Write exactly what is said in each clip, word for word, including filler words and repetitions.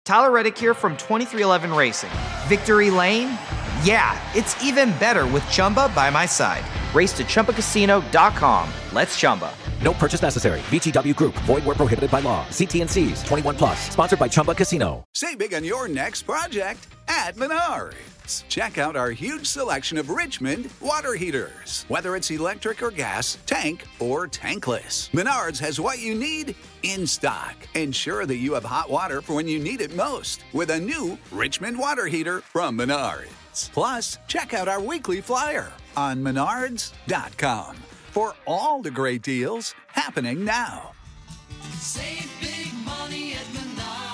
Tyler Reddick here from twenty-three eleven Racing. Victory Lane? Yeah, it's even better with Chumba by my side. Race to Chumba Casino dot com. Let's Chumba. No purchase necessary. V G W Group. Void where prohibited by law. See T and C's. twenty-one plus. Sponsored by Chumba Casino. Save big on your next project at Menards. Check out our huge selection of Richmond water heaters. Whether it's electric or gas, tank or tankless, Menards has what you need in stock. Ensure that you have hot water for when you need it most with a new Richmond water heater from Menards. Plus, check out our weekly flyer on menards dot com for all the great deals happening now. Save big money at Menards.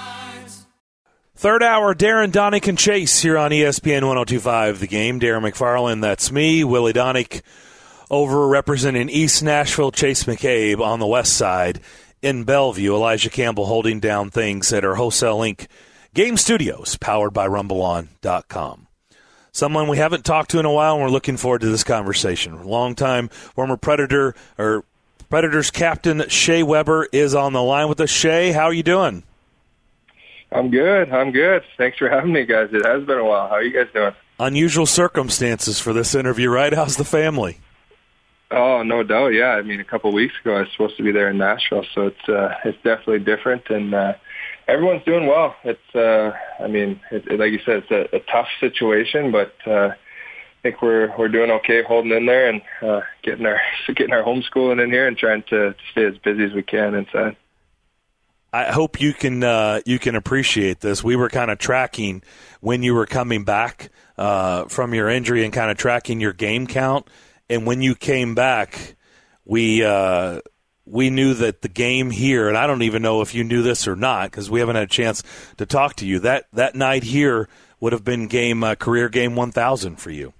Third hour, Darren, Donick, and Chase here on E S P N one oh two point five The Game. Darren McFarland, that's me. Willie Donick over representing East Nashville. Chase McCabe on the west side in Bellevue. Elijah Campbell holding down things at our Wholesale Incorporated Game Studios, powered by rumble on dot com. Someone we haven't talked to in a while, and we're looking forward to this conversation. Longtime former Predator or Predators captain Shea Weber is on the line with us. Shea, how are you doing? I'm good. I'm good. Thanks for having me, guys. It has been a while. How are you guys doing? Unusual circumstances for this interview, right? How's the family? Oh, no doubt. Yeah. I mean, a couple of weeks ago, I was supposed to be there in Nashville, so it's uh, it's definitely different, and uh, everyone's doing well. It's, uh, I mean, it, it, like you said, it's a, a tough situation, but uh, I think we're we're doing okay, holding in there, and uh, getting our getting our homeschooling in here, and trying to, to stay as busy as we can inside. I hope you can uh, you can appreciate this. We were kind of tracking when you were coming back uh, from your injury and kind of tracking your game count. And when you came back, we uh, we knew that the game here, and I don't even know if you knew this or not because we haven't had a chance to talk to you. That that night here would have been game uh, career game one thousand for you.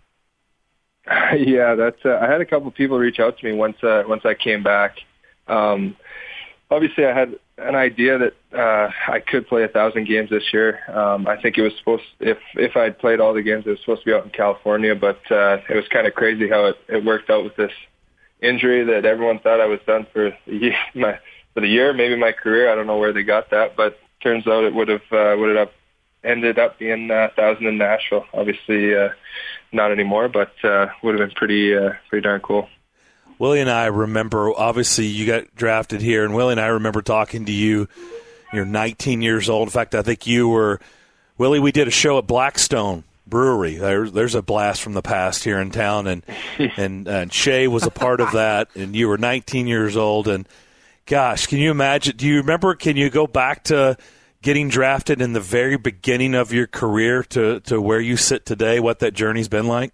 Yeah, that's. Uh, I had a couple of people reach out to me once uh, once I came back. Um, obviously, I had an idea that uh, I could play a thousand games this year. Um, I think it was supposed if if I'd played all the games, it was supposed to be out in California. But uh, it was kind of crazy how it, it worked out with this injury that everyone thought I was done for the year, my for the year, maybe my career. I don't know where they got that, but turns out it would have uh, would have ended up being a thousand in Nashville. Obviously, uh, not anymore, but uh, would have been pretty uh, pretty darn cool. Willie and I remember, obviously, you got drafted here, and Willie and I remember talking to you. You're nineteen years old. In fact, I think you were, Willie, we did a show at Blackstone Brewery. There, there's a blast from the past here in town, and, and, and Shea was a part of that, and you were nineteen years old. And, gosh, can you imagine? Do you remember, can you go back to getting drafted in the very beginning of your career to, to where you sit today, what that journey's been like?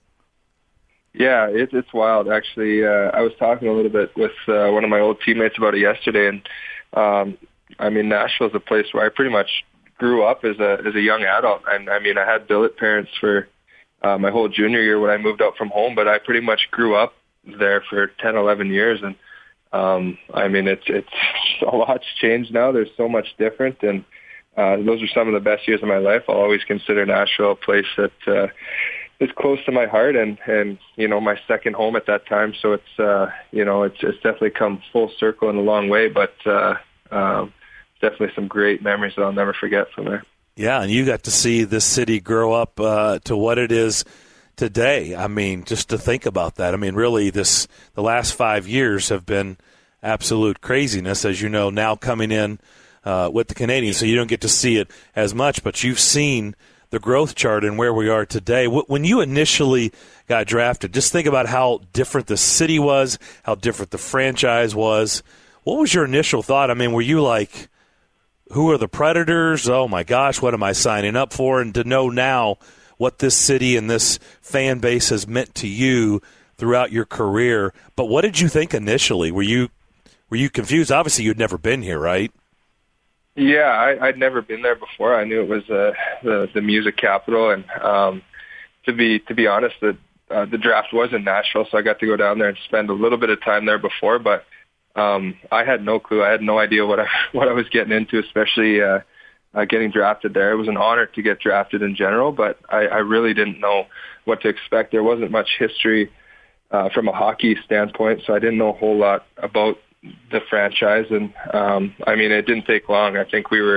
Yeah, it, it's wild, actually. Uh, I was talking a little bit with uh, one of my old teammates about it yesterday, and um, I mean, Nashville's a place where I pretty much grew up as a as a young adult. And I mean, I had billet parents for uh, my whole junior year when I moved out from home, but I pretty much grew up there for ten, eleven years. And um, I mean, it's it's a lot's changed now. There's so much different, and uh, those are some of the best years of my life. I'll always consider Nashville a place that uh, it's close to my heart, and, and, you know, my second home at that time. So it's, uh, you know, it's, it's definitely come full circle in a long way, but uh, um, definitely some great memories that I'll never forget from there. Yeah, and you got to see this city grow up uh, to what it is today. I mean, just to think about that. I mean, really, this the last five years have been absolute craziness, as you know, now coming in uh, with the Canadians, so you don't get to see it as much, but you've seen the growth chart and where we are today. When you initially got drafted, just think about how different the city was, how different the franchise was. What was your initial thought? I mean, were you like, who are the Predators? Oh, my gosh, what am I signing up for? And to know now what this city and this fan base has meant to you throughout your career. But what did you think initially? Were you were you confused? Obviously, you'd never been here, right? Yeah, I, I'd never been there before. I knew it was uh, the the music capital, and um, to be to be honest, the uh, the draft was in Nashville, so I got to go down there and spend a little bit of time there before. But um, I had no clue. I had no idea what I what I was getting into, especially uh, uh, getting drafted there. It was an honor to get drafted in general, but I, I really didn't know what to expect. There wasn't much history uh, from a hockey standpoint, so I didn't know a whole lot about the franchise. And um, I mean, it didn't take long. I think we were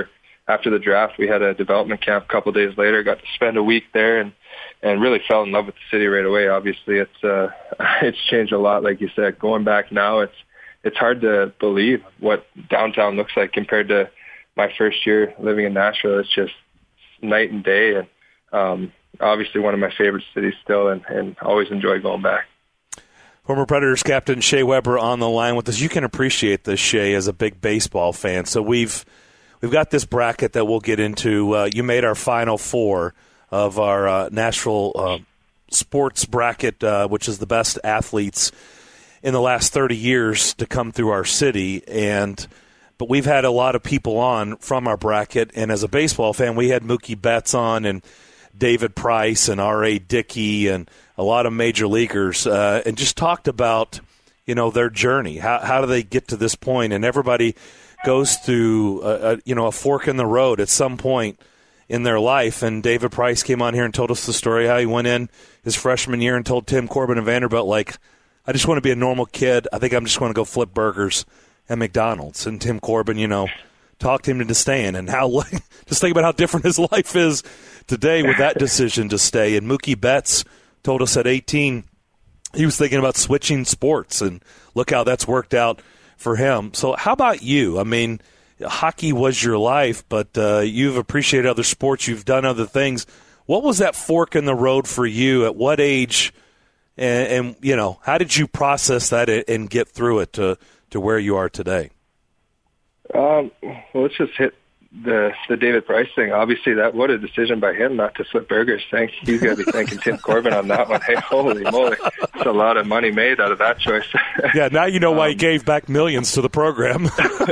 after the draft, we had a development camp a couple of days later. Got to spend a week there and and really fell in love with the city right away. Obviously, it's uh, it's changed a lot, like you said. Going back now, it's it's hard to believe what downtown looks like compared to my first year living in Nashville. It's just night and day, and um, obviously one of my favorite cities still, and, and always enjoy going back. Former Predators captain Shea Weber on the line with us. You can appreciate this, Shea, as a big baseball fan. So we've we've got this bracket that we'll get into. Uh, you made our final four of our uh, Nashville uh, sports bracket, uh, which is the best athletes in the last thirty years to come through our city. And but we've had a lot of people on from our bracket, and as a baseball fan, we had Mookie Betts on and David Price and R A. Dickey and a lot of major leaguers, uh, and just talked about, you know, their journey. How how do they get to this point? And everybody goes through, a, a, you know, a fork in the road at some point in their life. And David Price came on here and told us the story how he went in his freshman year and told Tim Corbin and Vanderbilt, like, I just want to be a normal kid. I think I'm just going to go flip burgers at McDonald's. And Tim Corbin, you know, talked him into staying. And how just think about how different his life is today with that decision to stay. And Mookie Betts told us at eighteen he was thinking about switching sports, and look how that's worked out for him. So how about you? I mean, hockey was your life, but uh, you've appreciated other sports. You've done other things. What was that fork in the road for you? At what age? And, and you know, how did you process that and get through it to, to where you are today? Um, well, let's just hit the the David Price thing. Obviously, that what a decision by him not to flip burgers. Thank he's going to be thanking Tim Corbin on that one. Hey, holy moly, it's a lot of money made out of that choice. Yeah, now you know why um, he gave back millions to the program.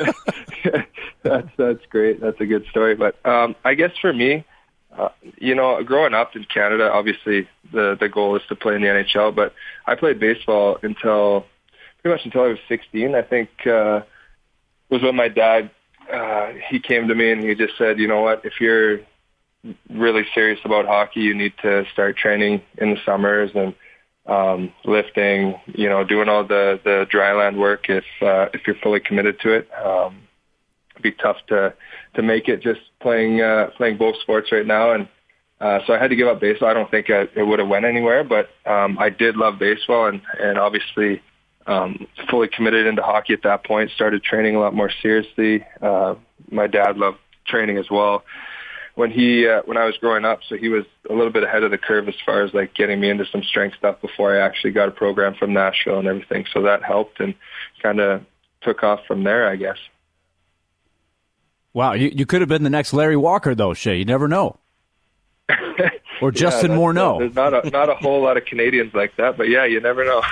that's that's great. That's a good story. But um, I guess for me, uh, you know, growing up in Canada, obviously the the goal is to play in the N H L. But I played baseball until pretty much until I was sixteen. I think uh, was when my dad. Uh, he came to me and he just said, you know what, if you're really serious about hockey, you need to start training in the summers and um, lifting, you know, doing all the, the dry land work if uh, if you're fully committed to it. Um, it'd be tough to, to make it just playing uh, playing both sports right now. And uh, so I had to give up baseball. I don't think I, it would have went anywhere, but um, I did love baseball and, and obviously Um, fully committed into hockey at that point, started training a lot more seriously. Uh, my dad loved training as well when he, uh, when I was growing up. So he was a little bit ahead of the curve as far as like getting me into some strength stuff before I actually got a program from Nashville and everything. So that helped and kind of took off from there, I guess. Wow. You, you could have been the next Larry Walker though, Shea. You never know. Or Justin yeah, Morneau. There's not a, not a whole lot of Canadians like that, but yeah, you never know.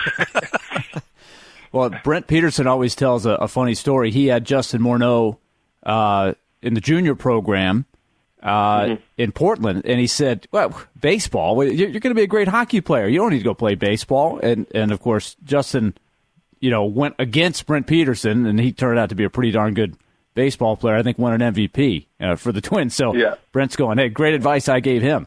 Well, Brent Peterson always tells a, a funny story. He had Justin Morneau uh, in the junior program uh, mm-hmm. in Portland, and he said, well, baseball, you're, you're going to be a great hockey player. You don't need to go play baseball. And, and of course, Justin, you know, went against Brent Peterson, and he turned out to be a pretty darn good baseball player. I think won an M V P uh, for the Twins. So yeah. Brent's going, hey, great advice I gave him.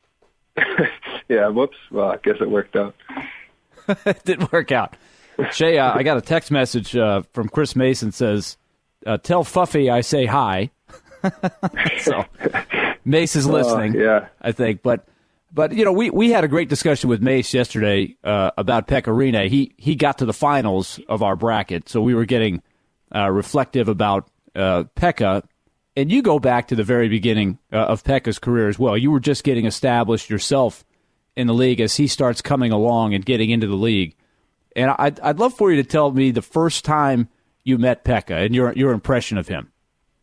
Yeah, whoops. Well, I guess it worked out. It didn't work out. Shea, uh, I got a text message uh, from Chris Mason says, uh, tell Fuffy I say hi. So Mace is listening, uh, yeah. I think. But, but you know, we, we had a great discussion with Mace yesterday uh, about Pekka Rinne. He, he got to the finals of our bracket, so we were getting uh, reflective about uh, Pekka. And you go back to the very beginning uh, of Pekka's career as well. You were just getting established yourself in the league as he starts coming along and getting into the league. And I'd, I'd love for you to tell me the first time you met Pekka and your your impression of him.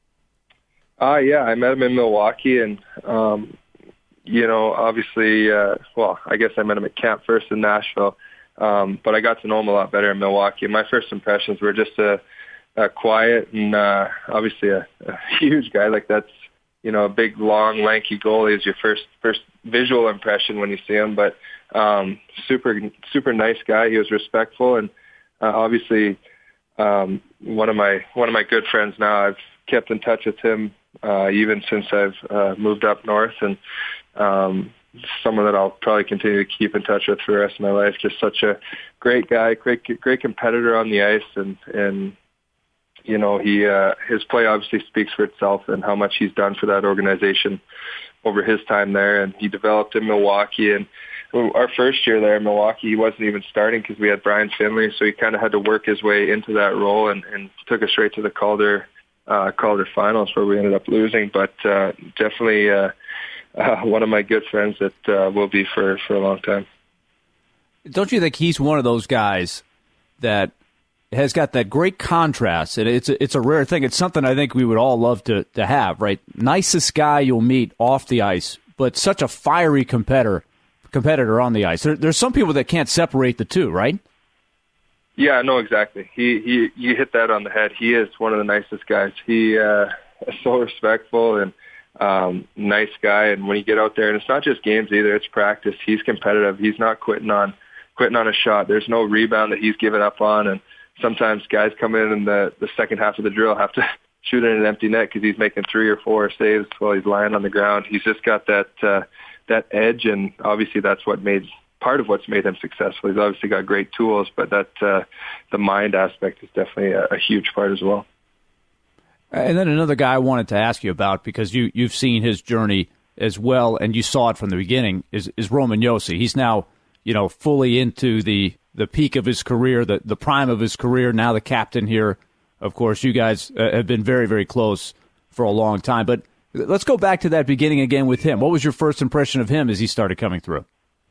Uh, yeah, I met him in Milwaukee, and, um, you know, obviously, uh, well, I guess I met him at camp first in Nashville, um, but I got to know him a lot better in Milwaukee. My first impressions were just a, a quiet and uh, obviously a, a huge guy. Like that's, you know, a big, long, lanky goalie is your first first visual impression when you see him, but Um, super, super nice guy. He was respectful, and uh, obviously um, one of my one of my good friends now. I've kept in touch with him uh, even since I've uh, moved up north, and um, someone that I'll probably continue to keep in touch with for the rest of my life. Just such a great guy, great great competitor on the ice, and and you know, he uh, his play obviously speaks for itself and how much he's done for that organization over his time there. And he developed in Milwaukee. And our first year there in Milwaukee, he wasn't even starting because we had Brian Finley, so he kind of had to work his way into that role and, and took us straight to the Calder uh, Calder finals where we ended up losing. But uh, definitely uh, uh, one of my good friends that uh, will be for, for a long time. Don't you think he's one of those guys that has got that great contrast? And it's a, it's a rare thing. It's something I think we would all love to, to have, right? Nicest guy you'll meet off the ice, but such a fiery competitor competitor on the ice. There, there's some people that can't separate the two, right? Yeah, no, exactly. He he you hit that on the head. He is one of the nicest guys. He uh, is so respectful and um, nice guy. And when you get out there, and it's not just games either, it's practice. He's competitive. He's not quitting on quitting on a shot. There's no rebound that he's given up on. And sometimes guys come in in the, the second half of the drill have to shoot in an empty net because he's making three or four saves while he's lying on the ground. He's just got that uh, that edge, and obviously that's what made part of what's made him successful. He's obviously got great tools, but that uh, the mind aspect is definitely a, a huge part as well. And then another guy I wanted to ask you about, because you, you've seen his journey as well, and you saw it from the beginning, is, is Roman Josi. He's now, you know, fully into the, the peak of his career, the, the prime of his career, now the captain here. Of course, you guys uh, have been very, very close for a long time. But let's go back to that beginning again with him. What was your first impression of him as he started coming through?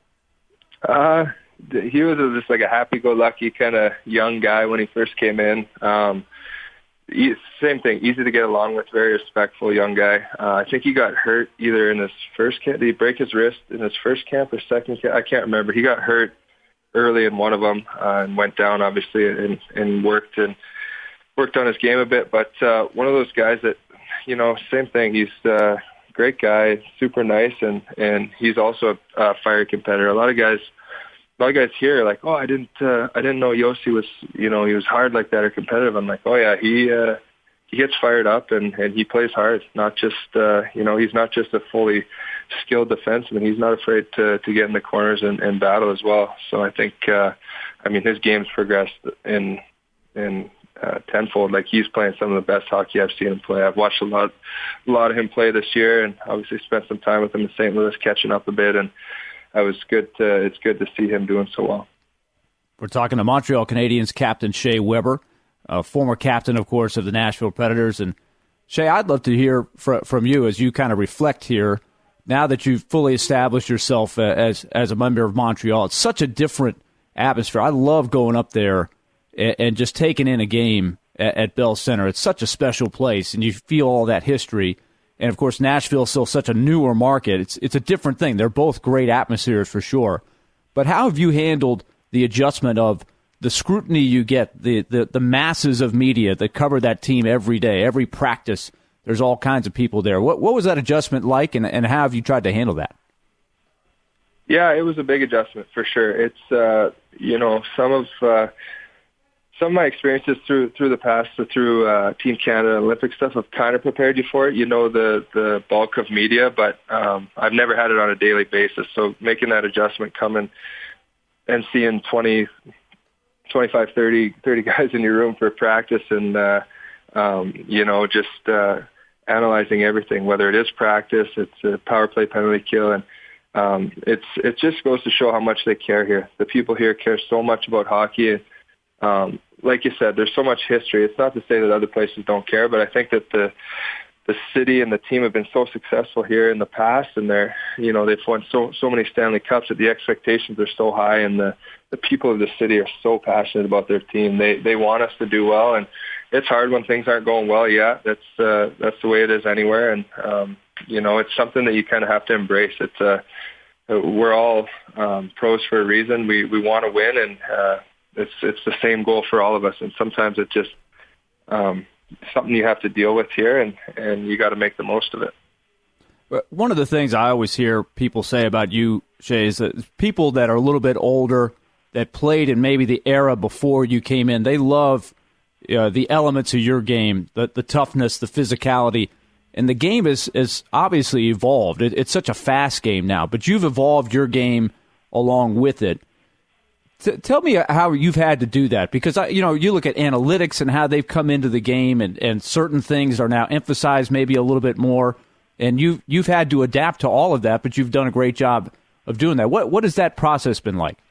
Uh, he was just like a happy-go-lucky kind of young guy when he first came in. Um, he, same thing, easy to get along with, very respectful young guy. Uh, I think he got hurt either in his first camp. Did he break his wrist in his first camp or second camp? I can't remember. He got hurt early in one of them uh, and went down, obviously, and, and worked and worked on his game a bit. But uh, one of those guys that, you know, same thing. He's a great guy, super nice, and, and he's also a, a fiery competitor. A lot of guys, a lot of guys here are like, oh, I didn't, uh, I didn't know Josi was, you know, he was hard like that or competitive. I'm like, oh yeah, he, uh, he gets fired up and, and he plays hard. Not just, uh, you know, he's not just a fully skilled defenseman. He's not afraid to, to get in the corners and, and battle as well. So I think, uh, I mean, his game's progressed in, in. Uh, tenfold. Like, he's playing some of the best hockey I've seen him play. I've watched a lot, a lot of him play this year, and obviously spent some time with him in Saint Louis, catching up a bit. And I was good. To, it's good to see him doing so well. We're talking to Montreal Canadiens captain Shea Weber, uh, former captain, of course, of the Nashville Predators. And Shea, I'd love to hear fr- from you as you kind of reflect here. Now that you've fully established yourself uh, as as a member of Montreal, it's such a different atmosphere. I love going up there and just taking in a game at, at Bell Center. It's such a special place, and you feel all that history. And, of course, Nashville is still such a newer market. It's it's a different thing. They're both great atmospheres for sure. But how have you handled the adjustment of the scrutiny you get, the, the, the masses of media that cover that team every day, every practice? There's all kinds of people there. What, what was that adjustment like, and, and how have you tried to handle that? Yeah, it was a big adjustment for sure. It's, uh, you know, some of... Uh, Some of my experiences through through the past, so through uh, Team Canada and Olympic stuff, have kind of prepared you for it. You know the the bulk of media, but um, I've never had it on a daily basis. So making that adjustment, coming and seeing twenty, twenty-five, thirty, thirty guys in your room for practice, and uh, um, you know just uh, analyzing everything, whether it is practice, it's a power play, penalty kill, and um, it's it just goes to show how much they care here. The people here care so much about hockey. And, um, like you said, there's so much history. It's not to say that other places don't care, but I think that the the city and the team have been so successful here in the past, and they're, you know, they've won so so many Stanley Cups that the expectations are so high, and the the people of the city are so passionate about their team. They they want us to do well, and it's hard when things aren't going well. Yeah, that's uh, that's the way it is anywhere, and um, you know, it's something that you kind of have to embrace. It's uh, we're all um, pros for a reason. We we want to win, and uh, It's it's the same goal for all of us, and sometimes it's just um, something you have to deal with here, and, and you got to make the most of it. One of the things I always hear people say about you, Shea, is that people that are a little bit older, that played in maybe the era before you came in, they love uh, the elements of your game, the, the toughness, the physicality, and the game is, is obviously evolved. It, it's such a fast game now, but you've evolved your game along with it. T- tell me how you've had to do that, because I, you know, you look at analytics and how they've come into the game, and, and certain things are now emphasized maybe a little bit more, and you you've had to adapt to all of that, but you've done a great job of doing that. What what has that process been like?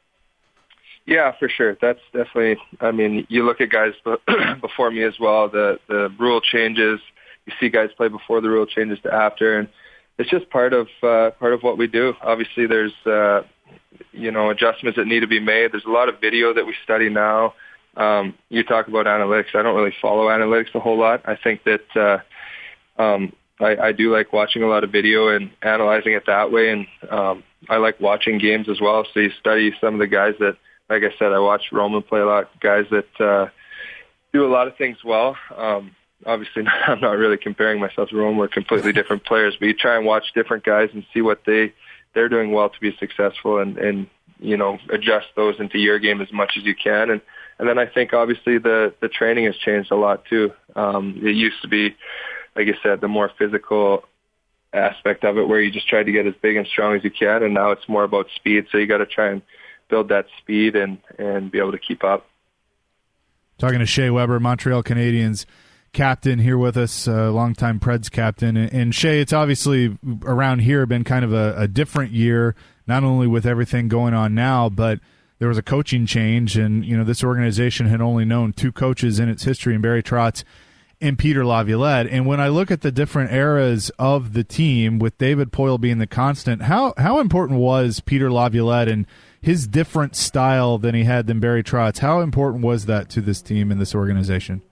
Yeah, for sure. That's definitely. I mean, you look at guys before me as well. The the rule changes. You see guys play before the rule changes to after, and it's just part of uh, part of what we do. Obviously, there's. Uh, you know, adjustments that need to be made. There's a lot of video that we study now. Um, you talk about analytics. I don't really follow analytics a whole lot. I think that uh, um, I, I do like watching a lot of video and analyzing it that way. And um, I like watching games as well. So you study some of the guys that, like I said, I watch Roman play a lot, guys that uh, do a lot of things well. Um, obviously, I'm not really comparing myself to Roman. We're completely different players. But you try and watch different guys and see what they – they're doing well to be successful, and, and, you know, adjust those into your game as much as you can. And, and then I think obviously the, the training has changed a lot too. Um, it used to be, like I said, the more physical aspect of it where you just try to get as big and strong as you can. And now it's more about speed. So you got to try and build that speed and, and be able to keep up. Talking to Shea Weber, Montreal Canadiens captain, here with us, uh, longtime Preds captain. And, and Shea, it's obviously around here been kind of a, a different year, not only with everything going on now, but there was a coaching change. And, you know, this organization had only known two coaches in its history, in Barry Trotz and Peter Laviolette. And when I look at the different eras of the team, with David Poile being the constant, how, how important was Peter Laviolette and his different style than he had than Barry Trotz? How important was that to this team and this organization?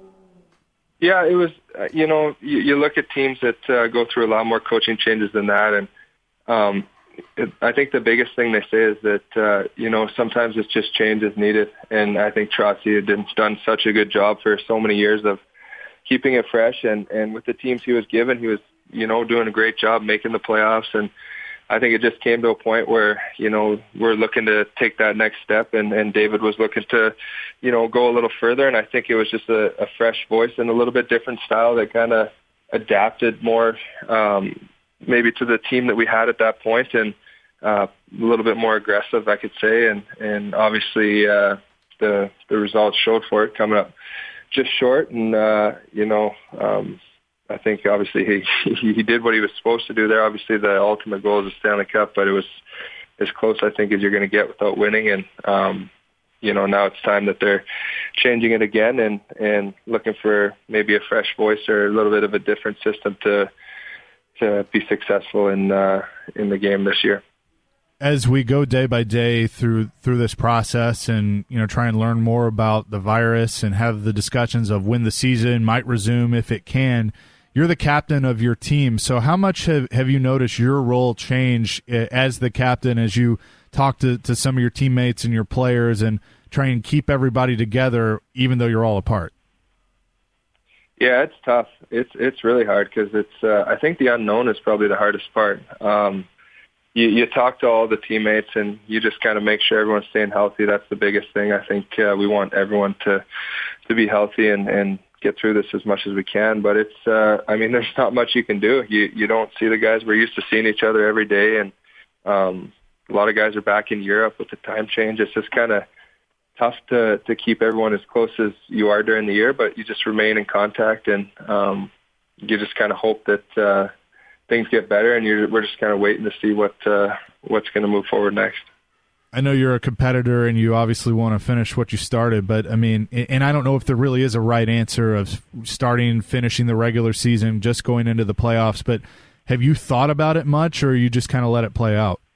Yeah, it was, uh, you know, you, you look at teams that uh, go through a lot more coaching changes than that. And um, it, I think the biggest thing they say is that, uh, you know, sometimes it's just change is needed. And I think Trotzy had done such a good job for so many years of keeping it fresh. And, and with the teams he was given, he was, you know, doing a great job making the playoffs. And I think it just came to a point where, you know, we're looking to take that next step, and, and David was looking to, you know, go a little further. And I think it was just a, a fresh voice and a little bit different style that kind of adapted more um, maybe to the team that we had at that point, and uh, a little bit more aggressive, I could say. And, and obviously uh, the, the results showed for it, coming up just short. And, uh, you know, um, I think obviously he he did what he was supposed to do there. Obviously the ultimate goal is the Stanley Cup, but it was as close, I think, as you're going to get without winning. And, um, you know, now it's time that they're changing it again and, and looking for maybe a fresh voice or a little bit of a different system to to be successful in uh, in the game this year. As we go day by day through through this process and, you know, try and learn more about the virus and have the discussions of when the season might resume if it can, you're the captain of your team. So how much have, have you noticed your role change as the captain as you talk to, to some of your teammates and your players and try and keep everybody together even though you're all apart? Yeah, it's tough. It's it's really hard because it's uh, I think the unknown is probably the hardest part. Um, you, you talk to all the teammates and you just kind of make sure everyone's staying healthy. That's the biggest thing. I think uh, we want everyone to to be healthy and, and get through this as much as we can. But it's, uh, I mean, there's not much you can do. You you don't see the guys. We're used to seeing each other every day, and um, a lot of guys are back in Europe with the time change. It's just kind of tough to to keep everyone as close as you are during the year, but you just remain in contact, and um, you just kind of hope that uh, things get better, and you're, we're just kind of waiting to see what uh, what's going to move forward next. I know you're a competitor and you obviously want to finish what you started, but I mean, and I don't know if there really is a right answer of starting, finishing the regular season, just going into the playoffs, but have you thought about it much, or you just kind of let it play out?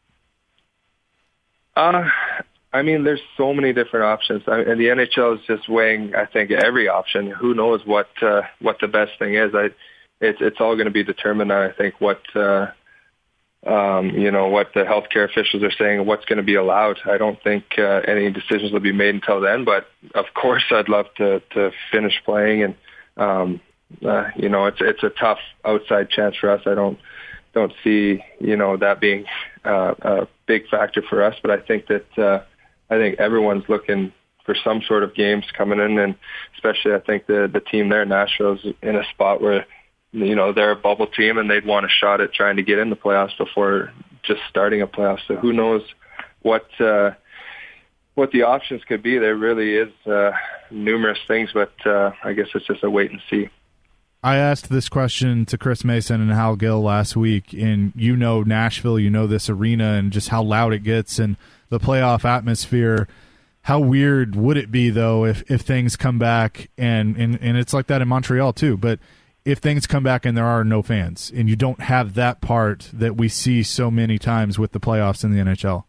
Uh, I mean, there's so many different options, I, and the N H L is just weighing, I think, every option. Who knows what uh, what the best thing is? I, it's it's all going to be determined on, I think, what uh, um, you know, what the healthcare officials are saying, what's going to be allowed. I don't think uh, any decisions will be made until then. But of course, I'd love to to finish playing, and um, uh, you know, it's it's a tough outside chance for us. I don't don't see you know that being uh, a big factor for us, but I think that. Uh, I think everyone's looking for some sort of games coming in, and especially I think the the team there, Nashville's in a spot where, you know, they're a bubble team and they'd want a shot at trying to get in the playoffs before just starting a playoff. So who knows what uh, what the options could be. There really is uh, numerous things, but uh, I guess it's just a wait and see. I asked this question to Chris Mason and Hal Gill last week, and you know Nashville, you know this arena and just how loud it gets and the playoff atmosphere. How weird would it be, though, if, if things come back, and, and, and it's like that in Montreal, too, but if things come back and there are no fans and you don't have that part that we see so many times with the playoffs in the N H L?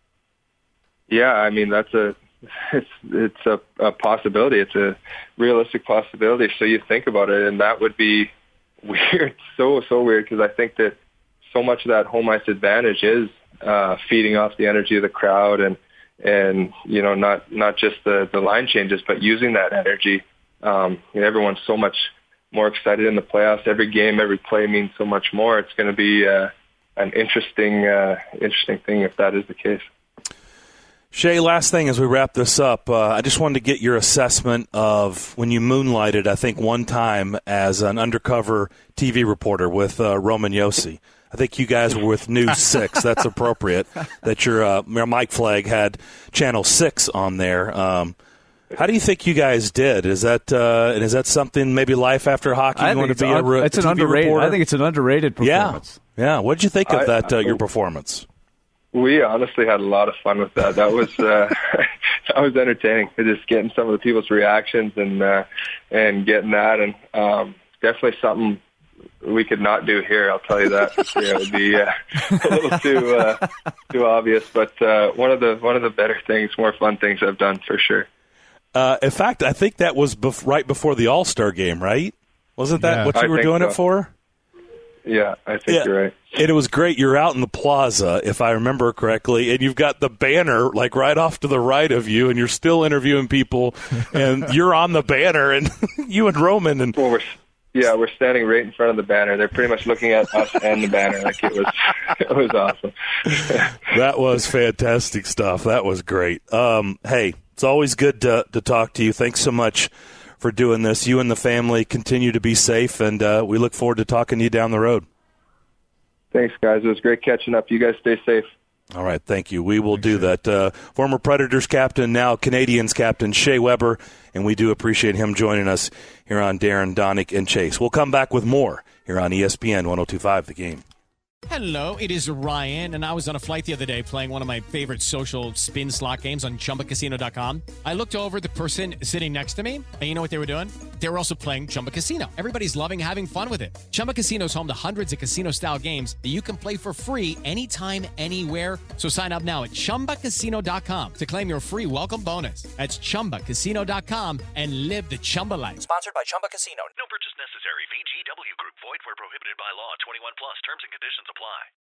Yeah, I mean, that's a it's it's a, a possibility. It's a realistic possibility. So you think about it, and that would be weird, so, so weird, because I think that so much of that home ice advantage is uh, feeding off the energy of the crowd and, and you know, not, not just the, the line changes, but using that energy. Um, you know, everyone's so much more excited in the playoffs. Every game, every play means so much more. It's going to be uh, an interesting, uh, interesting thing if that is the case. Shay, last thing as we wrap this up, uh, I just wanted to get your assessment of when you moonlighted, I think, one time as an undercover T V reporter with uh, Roman Josi. I think you guys were with News six. That's appropriate that your, uh, your Mike Flagg had Channel six on there. Um, how do you think you guys did? Is that uh, is that something, maybe life after hockey, you want to be un- a, re- it's an T V underrated, reporter? I think it's an underrated performance. Yeah. yeah. What did you think of I, that, uh, I, your performance? We honestly had a lot of fun with that. That was uh, that was entertaining. Just getting some of the people's reactions and uh, and getting that, and um, definitely something we could not do here. I'll tell you that. Yeah, it would be uh, a little too uh, too obvious. But uh, one of the one of the better things, more fun things I've done for sure. Uh, in fact, I think that was bef- right before the All-Star game, right? Wasn't that Yeah. what you I were think doing so. it for? Yeah, I think Yeah. you're right. And it was great. You're out in the plaza, if I remember correctly, and you've got the banner like right off to the right of you, and you're still interviewing people, and you're on the banner, and you and Roman. And Well, we're yeah, we're standing right in front of the banner. They're pretty much looking at us and the banner. Like it was, it was awesome. that was fantastic stuff. That was great. Um, hey, it's always good to, to talk to you. Thanks so much for doing this. You and the family continue to be safe, and uh, we look forward to talking to you down the road. Thanks, guys. It was great catching up. You guys stay safe. All right, thank you. We will do that. Uh, former Predators captain, now Canadiens captain, Shea Weber, and we do appreciate him joining us here on Darren, Donick, and Chase. We'll come back with more here on E S P N one oh two point five The Game. Hello, it is Ryan, and I was on a flight the other day playing one of my favorite social spin slot games on Chumba Casino dot com. I looked over at the person sitting next to me, and you know what they were doing? They were also playing Chumba Casino. Everybody's loving having fun with it. Chumba Casino is home to hundreds of casino-style games that you can play for free anytime, anywhere. So sign up now at Chumba Casino dot com to claim your free welcome bonus. That's Chumba Casino dot com and live the Chumba life. Sponsored by Chumba Casino. No purchase necessary. V G W Group. Void where prohibited by law. twenty-one plus. Terms and conditions apply.